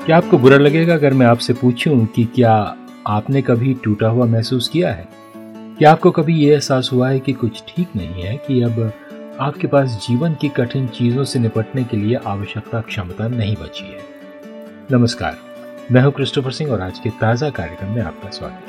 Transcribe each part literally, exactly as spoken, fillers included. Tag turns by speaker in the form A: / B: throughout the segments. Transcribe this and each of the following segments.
A: क्या आपको बुरा लगेगा अगर मैं आपसे पूछूं कि क्या आपने कभी टूटा हुआ महसूस किया है? क्या आपको कभी ये एहसास हुआ है कि कुछ ठीक नहीं है, कि अब आपके पास जीवन की कठिन चीजों से निपटने के लिए आवश्यकता क्षमता नहीं बची है? नमस्कार, मैं हूं क्रिस्टोफर सिंह और आज के ताजा कार्यक्रम में आपका स्वागत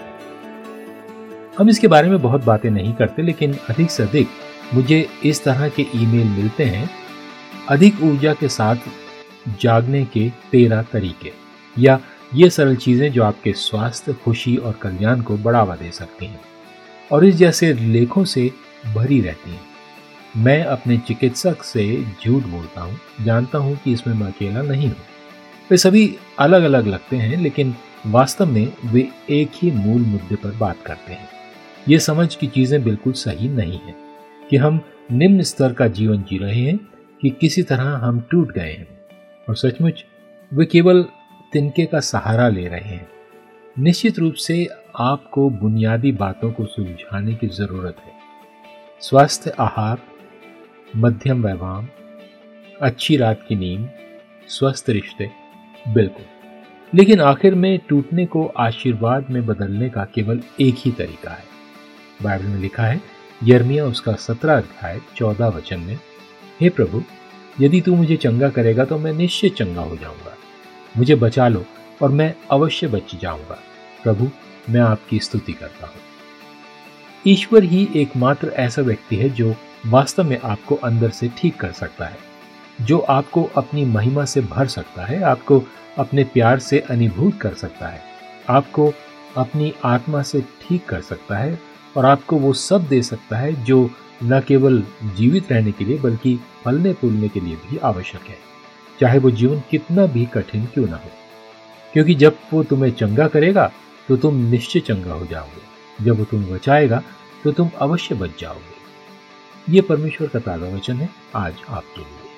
A: है। हम इसके बारे में बहुत बातें नहीं करते, लेकिन अधिक से अधिक मुझे इस तरह के ईमेल मिलते हैं, अधिक ऊर्जा के साथ जागने के तेरह तरीके, या ये सरल चीजें जो आपके स्वास्थ्य, खुशी और कल्याण को बढ़ावा दे सकती हैं, और इस जैसे लेखों से भरी रहती हैं। मैं अपने चिकित्सक से झूठ बोलता हूँ, जानता हूँ कि इसमें मैं अकेला नहीं हूँ। वे सभी अलग अलग लगते हैं, लेकिन वास्तव में वे एक ही मूल मुद्दे पर बात करते हैं। ये समझ की चीजें बिल्कुल सही नहीं है कि हम निम्न स्तर का जीवन जी रहे हैं, कि किसी तरह हम टूट गए हैं, और सचमुच वे केवल तिनके का सहारा ले रहे हैं। निश्चित रूप से आपको बुनियादी बातों को सुलझाने की जरूरत है। स्वस्थ आहार, मध्यम व्यायाम, अच्छी रात की नींद, स्वस्थ रिश्ते, बिल्कुल। लेकिन आखिर में टूटने को आशीर्वाद में बदलने का केवल एक ही तरीका है। बाइबल में लिखा है, यिर्मयाह उसका सत्रह अध्याय चौदह वचन में, हे प्रभु, यदि तू मुझे चंगा करेगा तो मैं निश्चय चंगा हो जाऊंगा। मुझे बचा लो और मैं अवश्य बच जाऊंगा। प्रभु, मैं आपकी स्तुति करता हूं। ईश्वर ही एकमात्र ऐसा व्यक्ति है जो वास्तव में आपको अंदर से ठीक कर सकता है, जो आपको अपनी महिमा से भर सकता है, आपको अपने प्यार से अनुभूत कर सकता है, आपको अपनी आत्मा से ठीक कर सकता है, और आपको वो सब दे सकता है जो न केवल जीवित रहने के लिए बल्कि फलने फूलने के लिए भी आवश्यक है, चाहे वो जीवन कितना भी कठिन क्यों ना हो। क्योंकि जब वो तुम्हें चंगा करेगा तो तुम निश्चय चंगा हो जाओगे, जब वो तुम्हें बचाएगा तो तुम अवश्य बच जाओगे। ये परमेश्वर का ताजा वचन है आज आपके लिए।